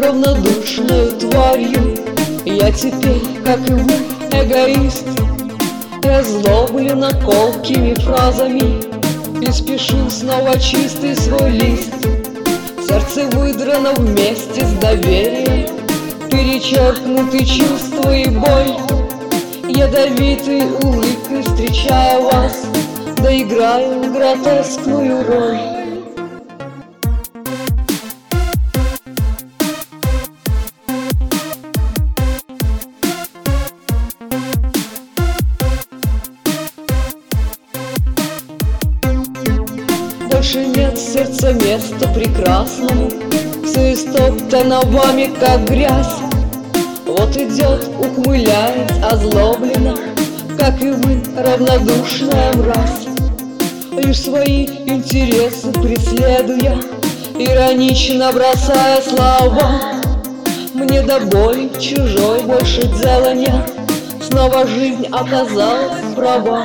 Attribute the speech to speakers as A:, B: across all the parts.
A: равнодушною тварью. Я теперь, как и вы, эгоист, и озлоблена колкими фразами, и спешу снова чистый свой лист. Сердце выдрано вместе с доверием, перечеркнуты чувства и боль. Ядовитой улыбкой встречая вас, доиграю гротескную роль. Больше нет в сердце места прекрасному, все истоптано вами, как грязь. Вот идет, ухмыляясь озлобленно, как и вы, равнодушная мразь. Лишь свои интересы преследуя, иронично бросая слова, мне до боли чужой больше дела нет, снова жизнь оказалась права.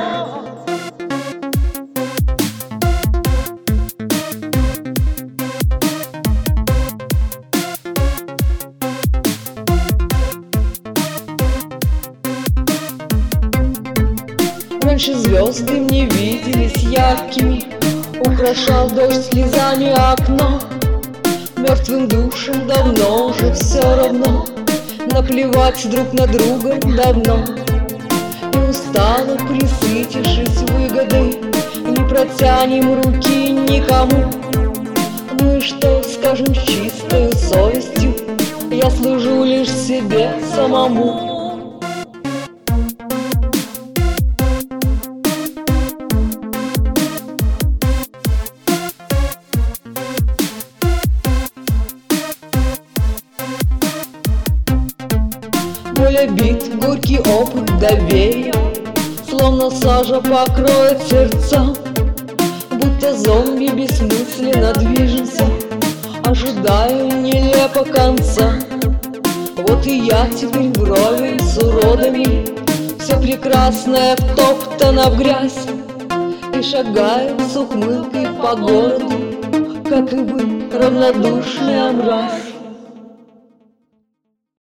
A: Раньше звезды мне виделись яркими, украшал дождь слезами окно. Мертвым душам давно уже все равно, наплевать друг на друга давно. И устало, присытившись выгодой, не протянем руки никому. Ну и что, скажем с чистой совестью, я служу лишь себе самому. Боль обид, горький опыт доверия, словно сажа покроет сердца. Будто зомби бессмысленно движемся, ожидая нелепо конца. Вот и я теперь вровень с уродами, все прекрасное втоптано в грязь, и шагаю с ухмылкой по городу, как и вы, равнодушная мразь.